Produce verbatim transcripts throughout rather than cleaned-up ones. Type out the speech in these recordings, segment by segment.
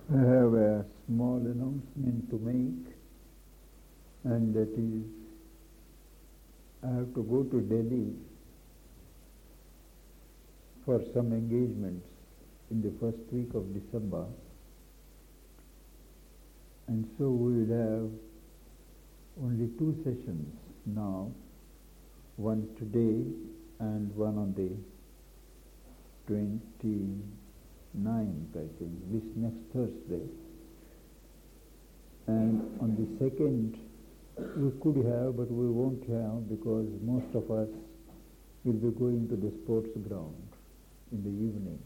I have a small announcement to make, and that is, I have to go to Delhi for some engagements in the first week of December, and so we will have only two sessions now, one today and one on the twenty-ninth, I think, this next Thursday. And on the second, we could have, but we won't have, because most of us will be going to the sports ground in the evening.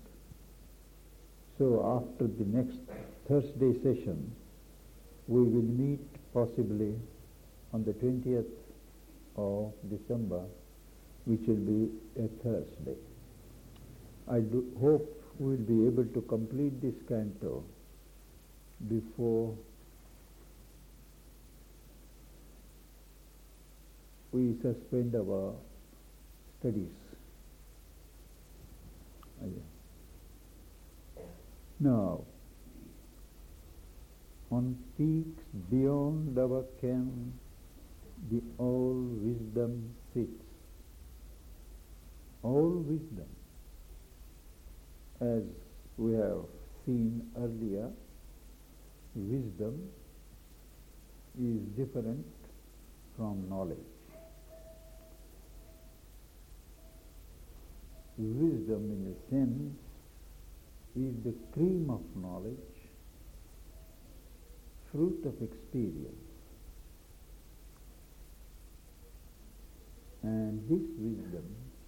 So after the next Thursday session, we will meet possibly on the twentieth of December, which will be a Thursday. I do hope we will be able to complete this canto before we suspend our studies. Now, on peaks beyond our ken, the all wisdom sits. All wisdom, as we have seen earlier, wisdom is different from knowledge. Wisdom, in a sense, is the cream of knowledge, fruit of experience. And this wisdom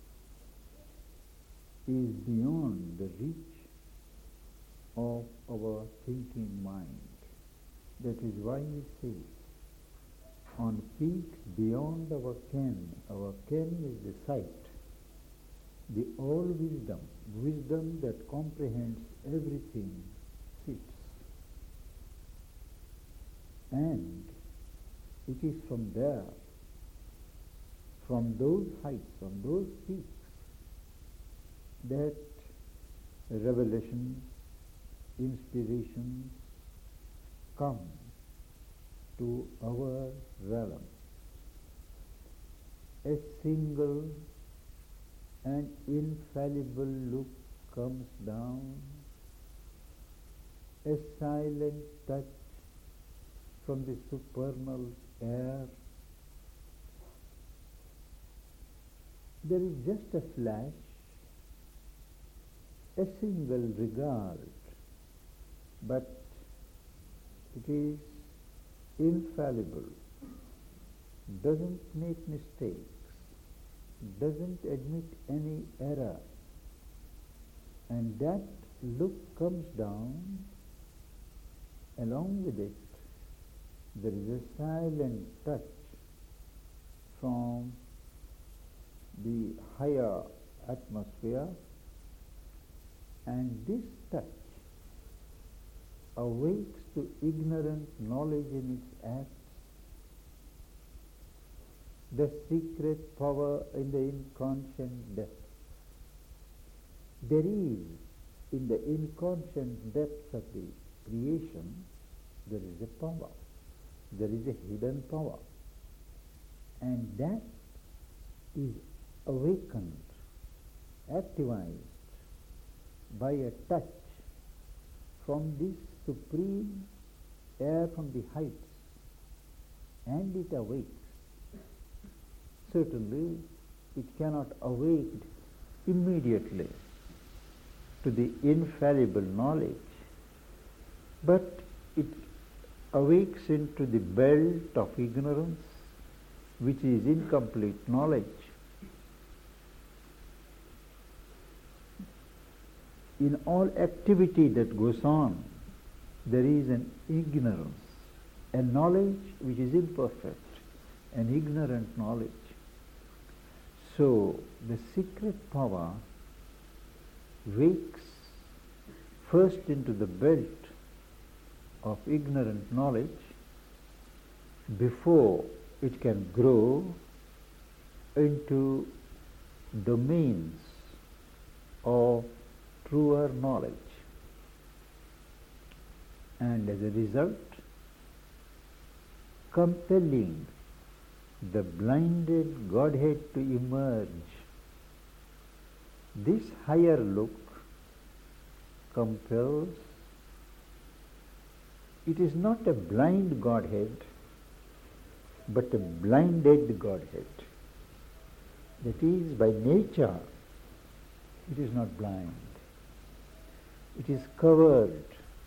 is beyond the reach of our thinking mind. That is why we say, on peaks beyond our ken, our ken is the sight, the all wisdom, wisdom that comprehends everything, sits. And it is from there, from those heights, from those peaks, that revelations, inspirations come to our realm. A single and infallible look comes down, a silent touch from the supernal air. There is just a flash, a single regard, but it is infallible, doesn't make mistakes, doesn't admit any error, and that look comes down. Along with it, there is a silent touch from the higher atmosphere, and this touch awakes to ignorant knowledge in its acts, the secret power in the inconscient depth. There is, in the inconscient depths of the creation, there is a power, there is a hidden power, and that is awakened, activized by a touch from this supreme air from the heights, and it awakes. Certainly, it cannot awake immediately to the infallible knowledge, but it awakes into the belt of ignorance, which is incomplete knowledge. In all activity that goes on, there is an ignorance, a knowledge which is imperfect, an ignorant knowledge. So, the secret power wakes first into the belt of ignorant knowledge before it can grow into domains of truer knowledge. and as a result compelling the blinded Godhead to emerge. This higher look compels. It is not a blind Godhead, but a blinded Godhead. That is, by nature, it is not blind. It is covered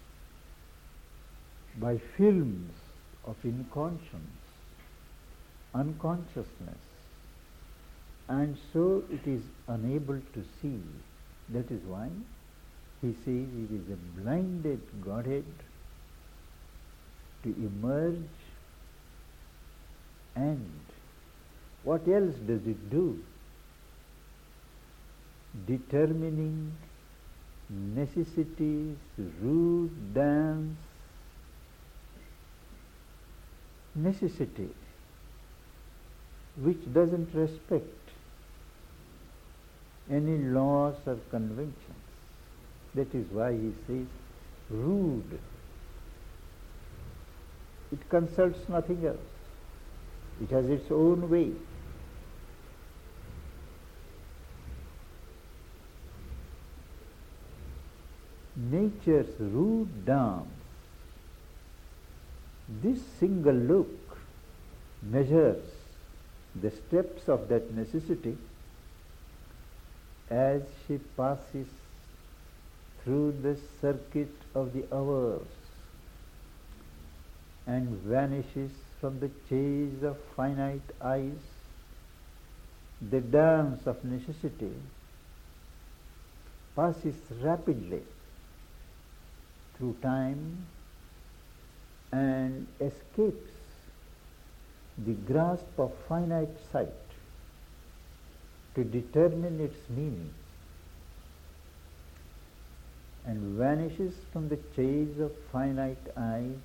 by films of inconscience, unconsciousness, and so it is unable to see. That is why he says it is a blinded Godhead to emerge. And what else does it do? Determining necessities, rude dance, necessity, which doesn't respect any laws or conventions. That is why he says rude. It consults nothing else. It has its own way. Nature's rude dance, this single look measures the steps of that necessity as she passes through the circuit of the hours and vanishes from the chase of finite eyes. The dance of necessity passes rapidly through time and escapes the grasp of finite sight to determine its meaning, and vanishes from the chase of finite eyes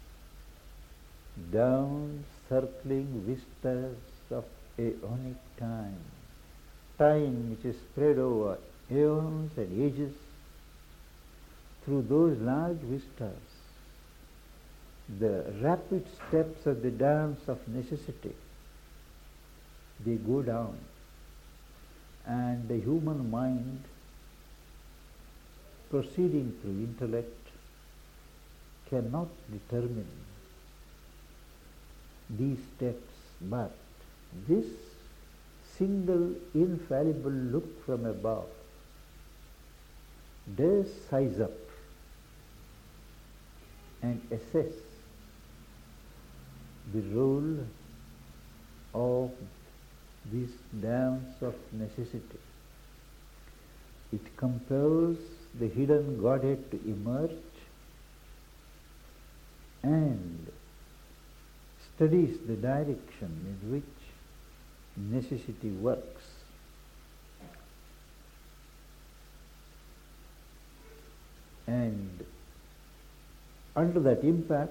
down circling vistas of aeonic time, time which is spread over aeons and ages. Through those large vistas, the rapid steps of the dance of necessity, they go down, and the human mind, proceeding through intellect, cannot determine these steps, but this single infallible look from above does size up and assess the role of this dance of necessity. It compels the hidden Godhead to emerge and studies the direction in which necessity works. And under that impact,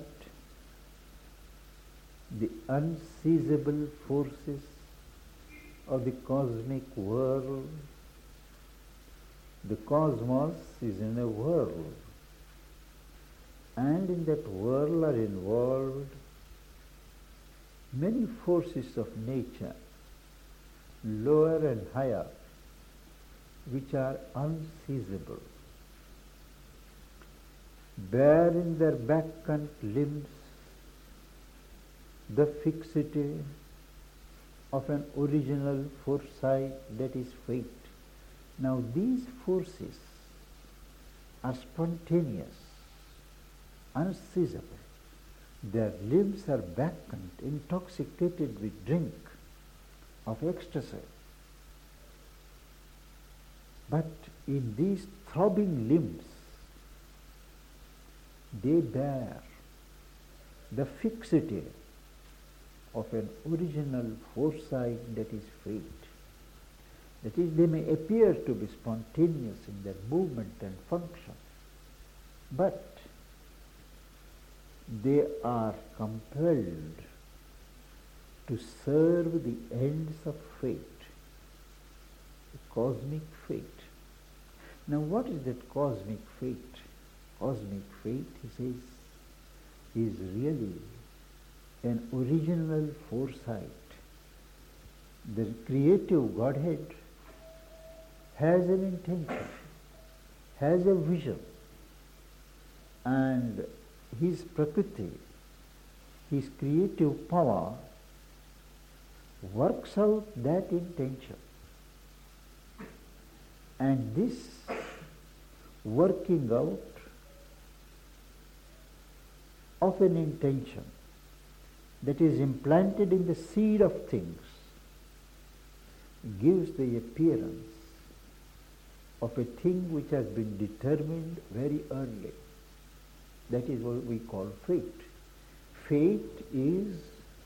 the unseizable forces of the cosmic world, the cosmos is in a world, and in that world are involved many forces of nature, lower and higher, which are unseizable, bear in their vacant limbs the fixity of an original foresight, that is fate. Now these forces are spontaneous, unseizable. Their limbs are vacant, intoxicated with drink of ecstasy. But in these throbbing limbs, they bear the fixity of an original foresight, that is fate. That is, they may appear to be spontaneous in their movement and function, but they are compelled to serve the ends of fate, the cosmic fate. Now what is that cosmic fate? Cosmic fate, he says, is really an original foresight. The creative Godhead has an intention, has a vision, and his Prakriti, his creative power, works out that intention. And this working out of an intention that is implanted in the seed of things gives the appearance of a thing which has been determined very early. That is what we call fate. Fate is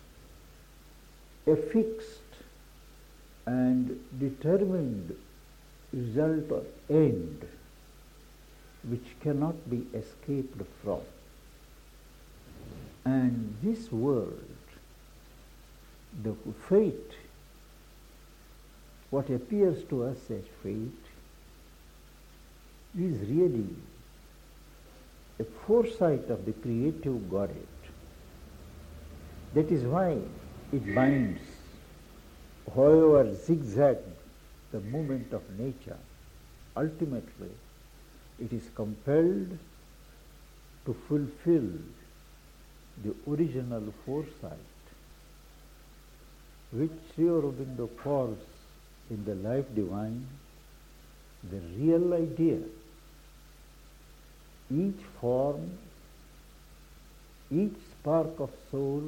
a fixed and determined result or end which cannot be escaped from. And this world, the fate, what appears to us as fate, is really a foresight of the creative Godhead. That is why it binds, however zigzag the movement of nature, ultimately it is compelled to fulfill the original foresight which Sri Aurobindo calls in the Life Divine the real idea. Each form, each spark of soul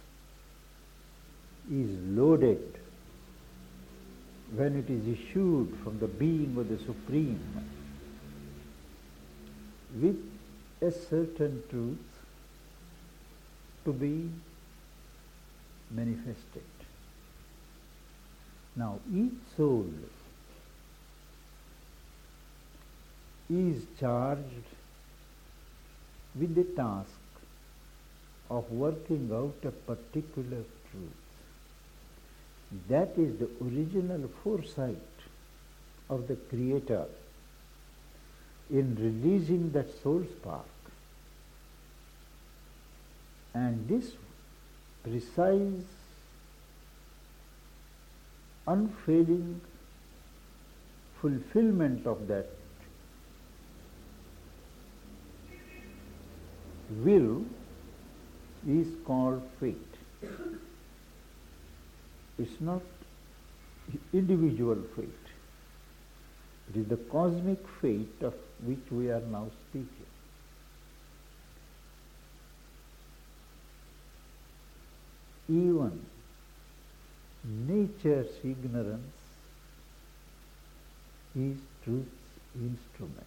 is loaded when it is issued from the being of the Supreme with a certain truth to be manifested. Now, each soul is charged with the task of working out a particular truth. That is the original foresight of the Creator in releasing that soul spark. And this precise, unfailing fulfillment of that will is called fate. It's not individual fate. It is the cosmic fate of which we are now speaking. Even nature's ignorance is truth's instrument.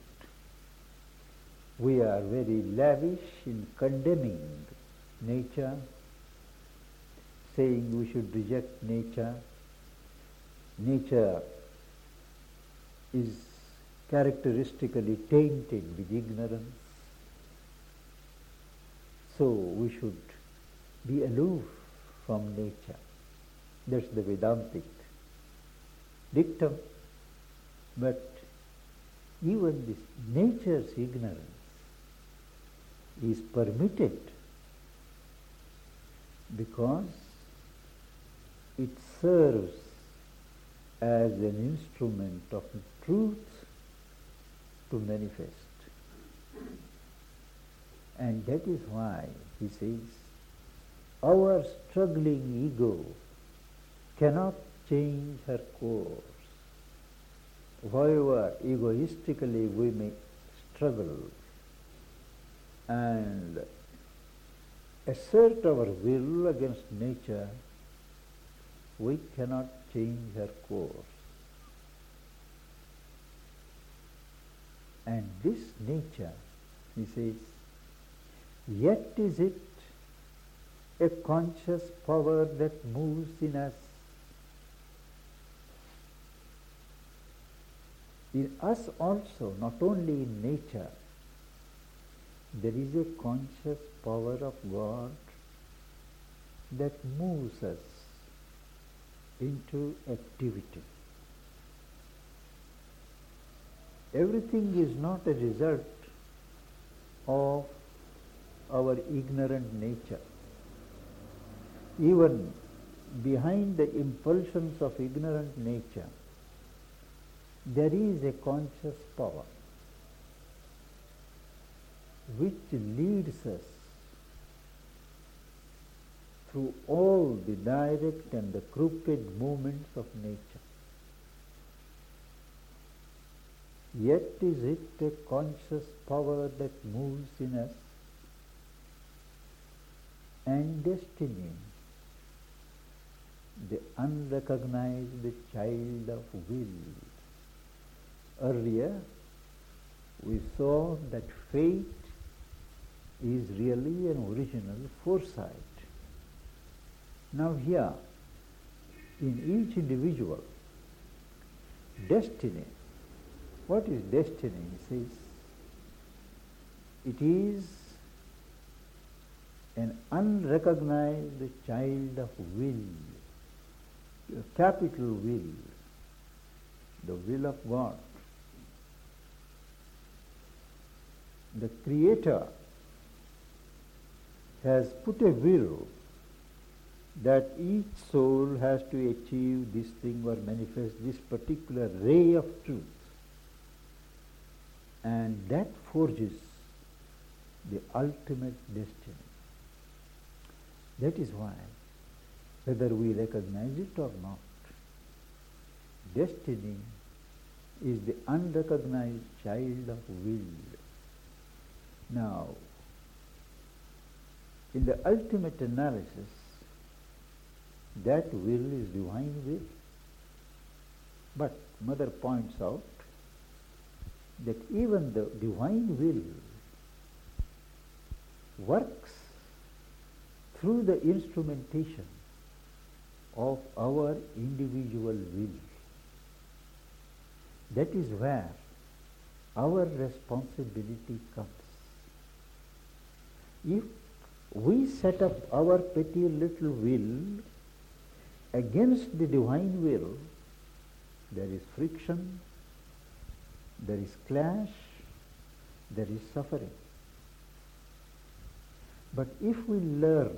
We are very lavish in condemning nature, saying we should reject nature. Nature is characteristically tainted with ignorance, so we should be aloof from nature. That's the Vedantic dictum. But even this nature's ignorance is permitted because it serves as an instrument of truth to manifest. And that is why he says, our struggling ego cannot change her course. However egoistically we may struggle and assert our will against nature, we cannot change her course. And this nature, he says, yet is it a conscious power that moves in us. In us also, not only in nature, there is a conscious power of God that moves us into activity. Everything is not a result of our ignorant nature. Even behind the impulsions of ignorant nature, there is a conscious power which leads us through all the direct and the crooked movements of nature. Yet is it a conscious power that moves in us, and destiny, the unrecognized child of will. Earlier, we saw that fate is really an original foresight. Now here, in each individual, destiny, what is destiny? He says, it is an unrecognized child of will, a capital will, the will of God. The Creator has put a will that each soul has to achieve this thing or manifest this particular ray of truth. And that forges the ultimate destiny. That is why, whether we recognize it or not, destiny is the unrecognized child of will. Now, in the ultimate analysis, that will is divine will. But Mother points out that even the divine will works through the instrumentation of our individual will. That is where our responsibility comes. If we set up our petty little will against the divine will, there is friction, there is clash, there is suffering. But if we learn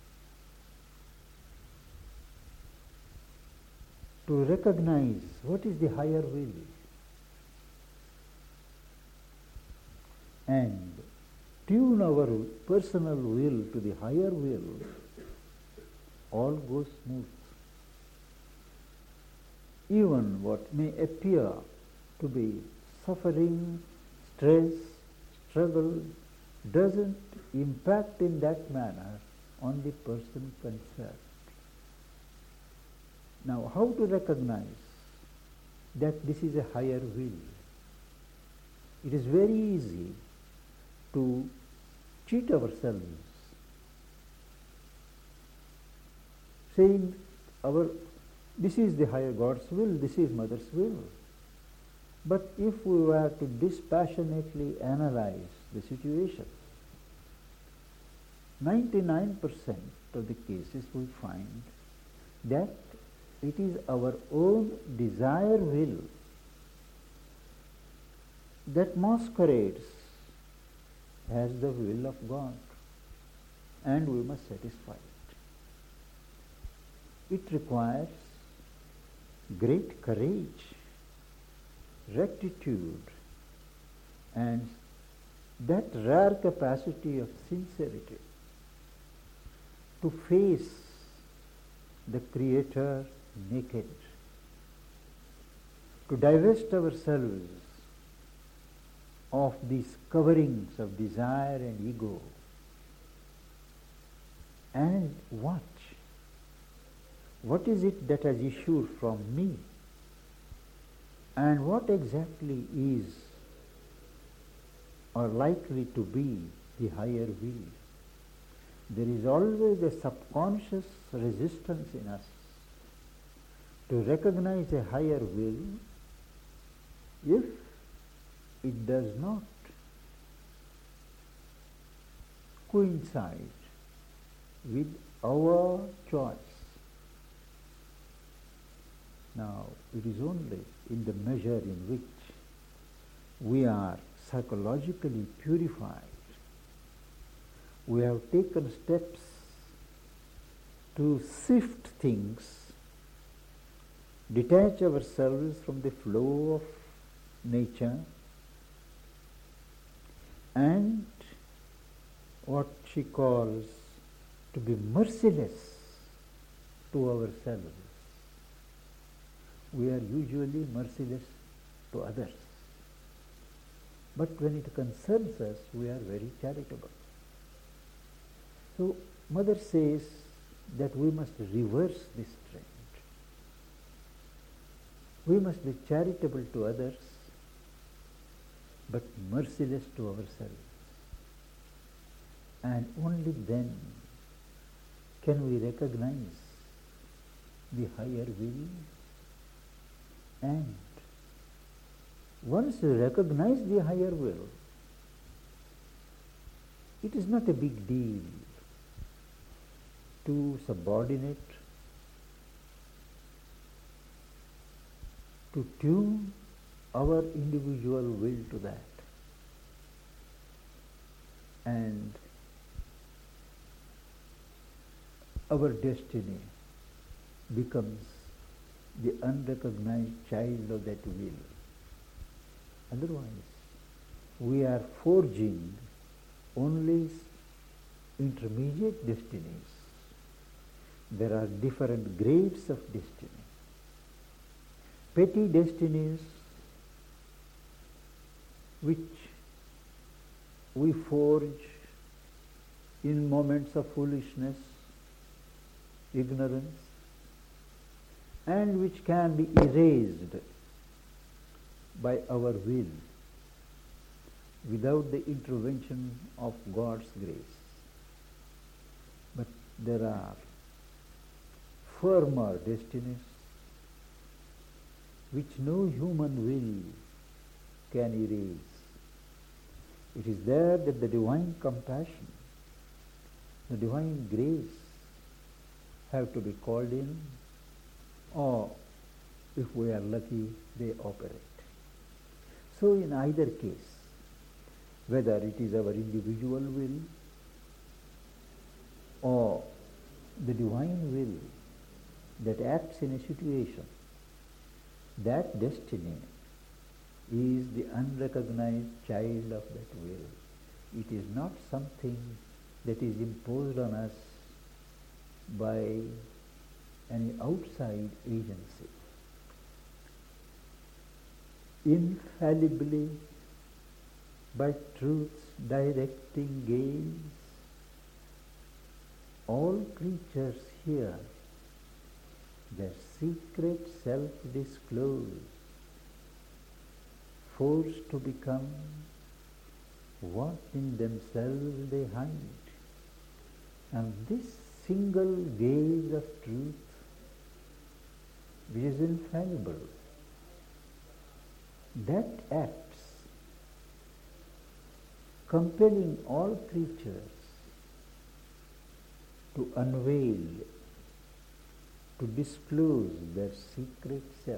to recognize what is the higher will and tune our personal will to the higher will, all goes smooth. Even what may appear to be suffering, stress, struggle, doesn't impact in that manner on the person concerned. Now, how to recognize that this is a higher will? It is very easy to cheat ourselves, saying our this is the higher God's will, this is Mother's will. But if we were to dispassionately analyze the situation, ninety-nine percent of the cases we find that it is our own desire will that masquerades as the will of God, and we must satisfy it. It requires great courage, rectitude, and that rare capacity of sincerity to face the Creator naked, to divest ourselves of these coverings of desire and ego, and watch what is it that has issued from me, and what exactly is or likely to be the higher will. There is always a subconscious resistance in us to recognize a higher will if it does not coincide with our choice. Now, it is only in the measure in which we are psychologically purified, we have taken steps to sift things, detach ourselves from the flow of nature, and what she calls to be merciless to ourselves. We are usually merciless to others, but when it concerns us, we are very charitable. So Mother says that we must reverse this trend. We must be charitable to others, but merciless to ourselves. And only then can we recognize the higher will. And once you recognize the higher will, it is not a big deal to subordinate, to tune our individual will to that. And our destiny becomes the unrecognized child of that will. Otherwise, we are forging only intermediate destinies. There are different grades of destiny. Petty destinies which we forge in moments of foolishness, ignorance, and which can be erased by our will without the intervention of God's grace. But there are firmer destinies which no human will can erase. It is there that the divine compassion, the divine grace have to be called in, or if we are lucky, they operate. So in either case, whether it is our individual will or the divine will that acts in a situation, that destiny is the unrecognized child of that will. It is not something that is imposed on us by any outside agency. Infallibly, by truth's directing gaze, all creatures here their secret self disclose, forced to become what in themselves they hide. And this single gaze of truth, which is infallible, that acts compelling all creatures to unveil, to disclose their secret self.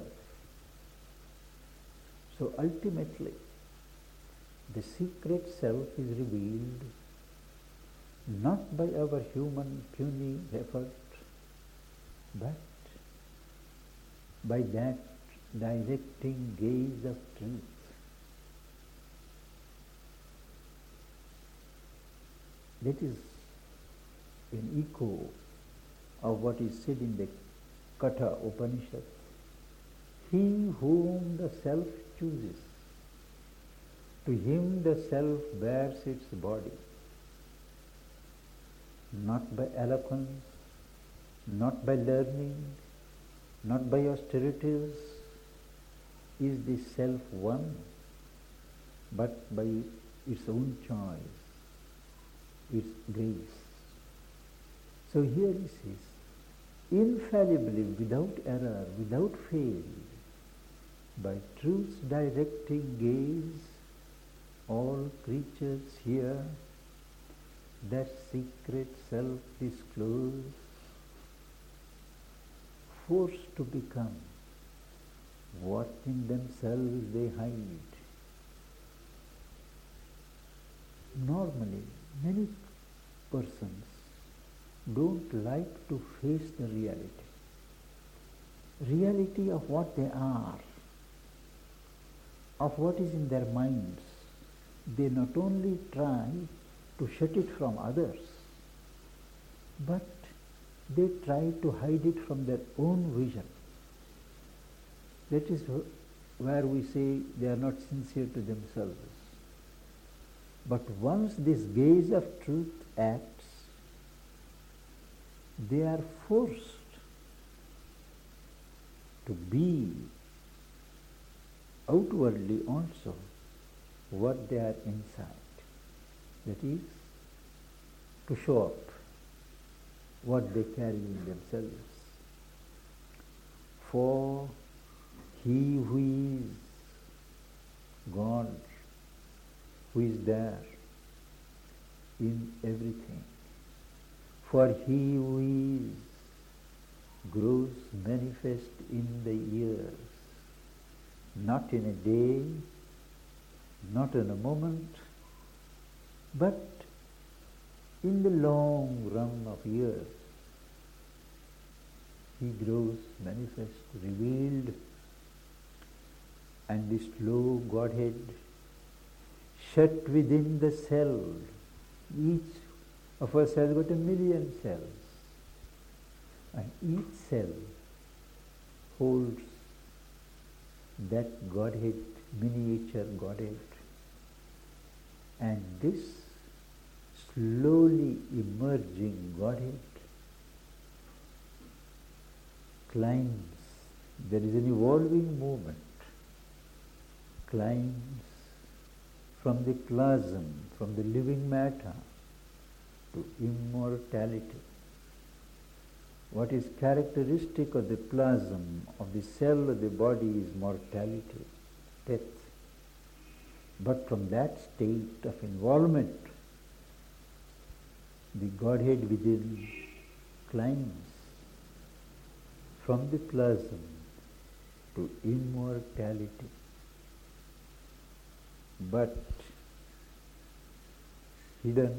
So ultimately, the secret self is revealed not by our human puny effort, but by that directing gaze of truth. That is an echo of what is said in the Katha Upanishad. He whom the self chooses, to him the self bears its body. Not by eloquence, not by learning, not by austerities is the self won, but by its own choice, its grace. So here he says, infallibly, without error, without fail, by truth's directing gaze, all creatures here that secret self disclose, forced to become what in themselves they hide. Normally, many persons don't like to face the reality. Reality of what they are, of what is in their minds. They not only try to shut it from others, but they try to hide it from their own vision. That is where we say they are not sincere to themselves. But once this gaze of truth acts, they are forced to be outwardly also what they are inside. That is, to show up what they carry in themselves. For he who is God, who is there in everything, for he who is grows manifest in the years, not in a day, not in a moment, but in the long run of years. He grows manifest, revealed, and the slow Godhead shut within the cell. Each of us has got a million cells, and each cell holds that Godhead, miniature Godhead, and this slowly emerging Godhead climbs. There is an evolving movement, climbs from the plasm, from the living matter to immortality. What is characteristic of the plasm, of the cell of the body, is mortality, death. But from that state of involvement, the Godhead within climbs from the plasm to immortality. But hidden,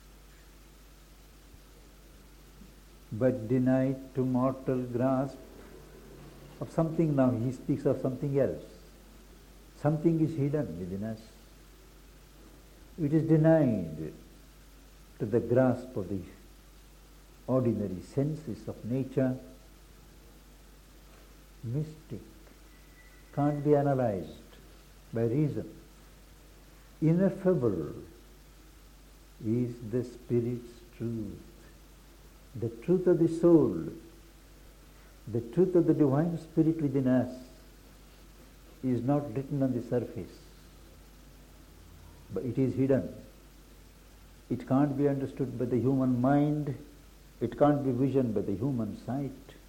but denied to mortal grasp of something. Now he speaks of something else. Something is hidden within us. It is denied to the grasp of the ordinary senses of nature. Mystic, can't be analyzed by reason. Ineffable is the Spirit's truth, the truth of the soul, the truth of the Divine Spirit within us is not written on the surface, but it is hidden. It can't be understood by the human mind, it can't be visioned by the human sight.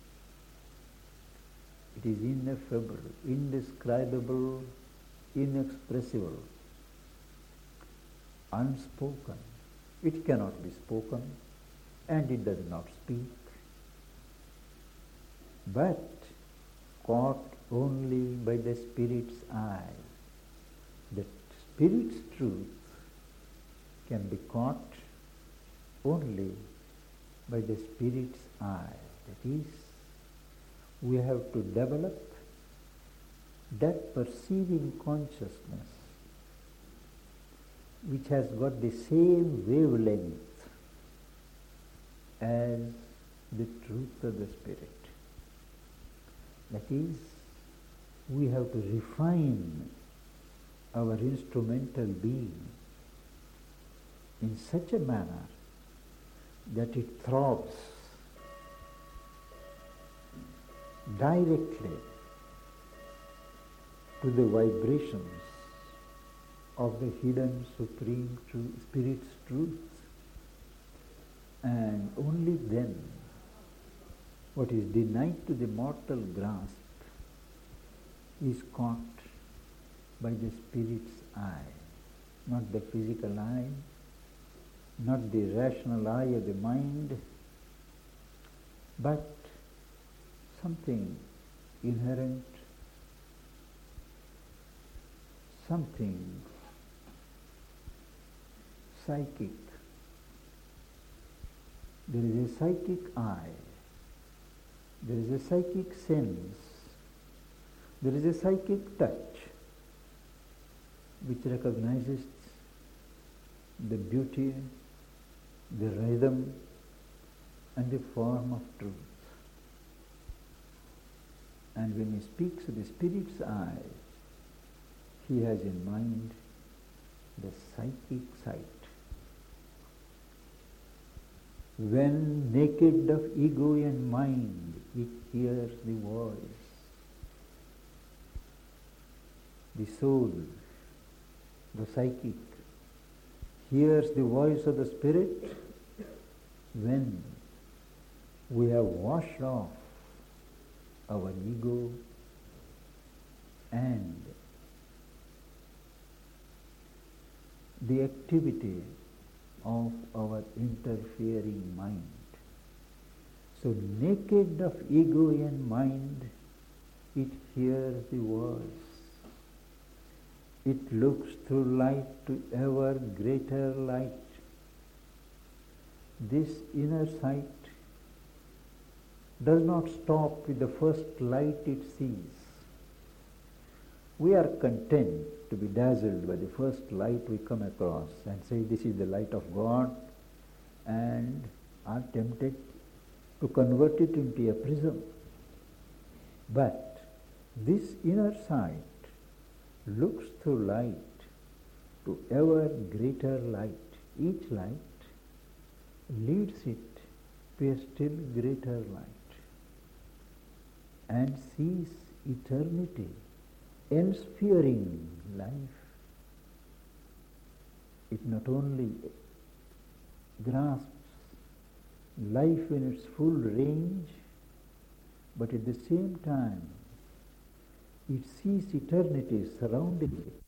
It is ineffable, indescribable, inexpressible, unspoken. It cannot be spoken, and it does not speak, but caught only by the Spirit's eye. The Spirit's truth can be caught only by the Spirit's eye. That is, we have to develop that perceiving consciousness which has got the same wavelength as the truth of the Spirit. That is, we have to refine our instrumental being in such a manner that it throbs directly to the vibrations of the hidden Supreme Truth, Spirit's truth. And only then what is denied to the mortal grasp is caught by the Spirit's eye, not the physical eye, not the rational eye of the mind, but something inherent, something psychic, There is a psychic eye, there is a psychic sense, there is a psychic touch which recognizes the beauty, the rhythm and the form of truth. And when he speaks of the spirit's eye, he has in mind the psychic sight. When naked of ego and mind, it hears the voice. The soul, the psychic, hears the voice of the spirit when we have washed off our ego and the activity of our interfering mind. So naked of ego and mind, it hears the voice. It looks through light to ever greater light. This inner sight does not stop with the first light it sees. We are content to be dazzled by the first light we come across and say this is the light of God, and are tempted to convert it into a prism. But this inner sight looks through light to ever greater light. Each light leads it to a still greater light and sees eternity ensphering life. It not only grasps life in its full range, but at the same time it sees eternity surrounding it.